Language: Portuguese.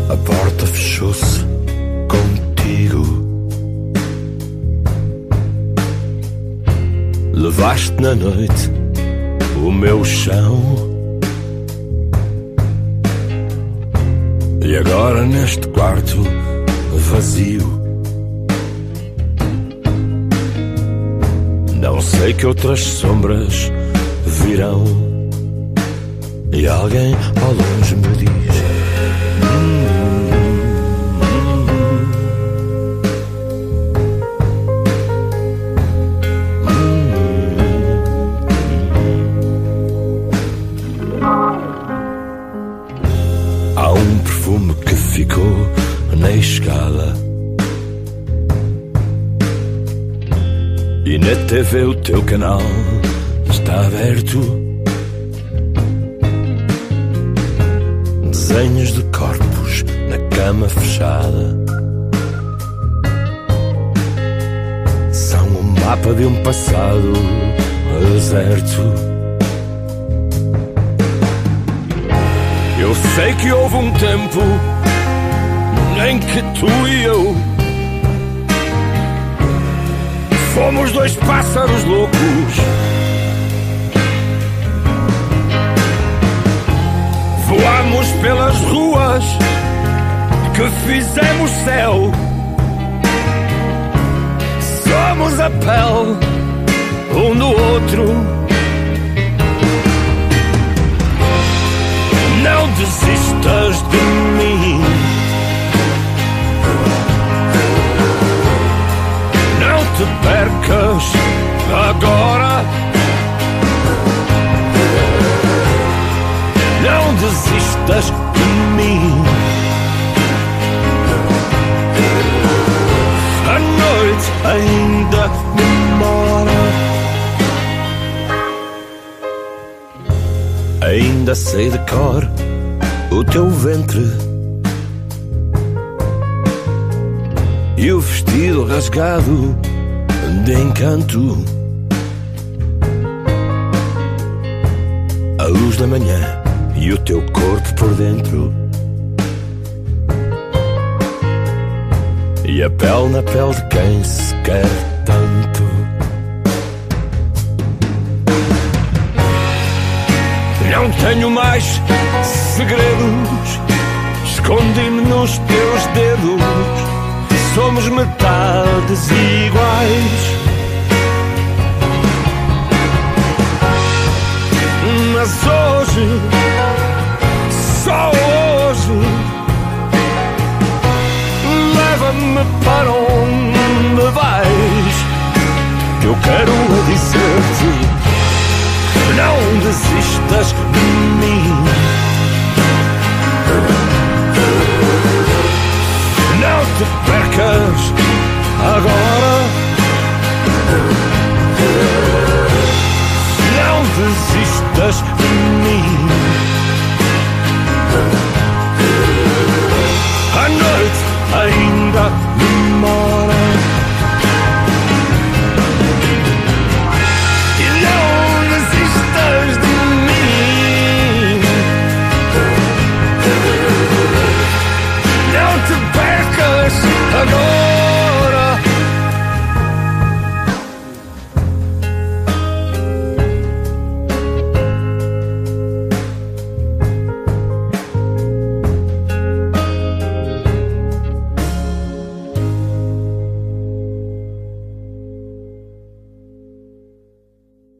A porta fechou-se contigo. Levaste na noite o meu chão. E agora neste quarto vazio, não sei que outras sombras virão. E alguém ao longe me diz: há um perfume que ficou na escala, e na TV o teu canal está aberto. Desenhos de corpos na cama fechada são um mapa de um passado deserto. Eu sei que houve um tempo em que tu e eu fomos dois pássaros loucos. Voamos pelas ruas que fizemos céu. Somos a pele um do outro. Não desistas de mim. Não te percas agora. Não desistas de mim. A noite ainda demora. Ainda sei de cor o teu ventre e o vestido rasgado de encanto. A luz da manhã e o teu corpo por dentro, e a pele na pele de quem se quer tanto. Não tenho mais segredos, escondi-me nos teus dedos. Somos metades iguais, mas hoje, só hoje, leva-me para onde vais. Que eu quero dizer-te: não desistas de mim.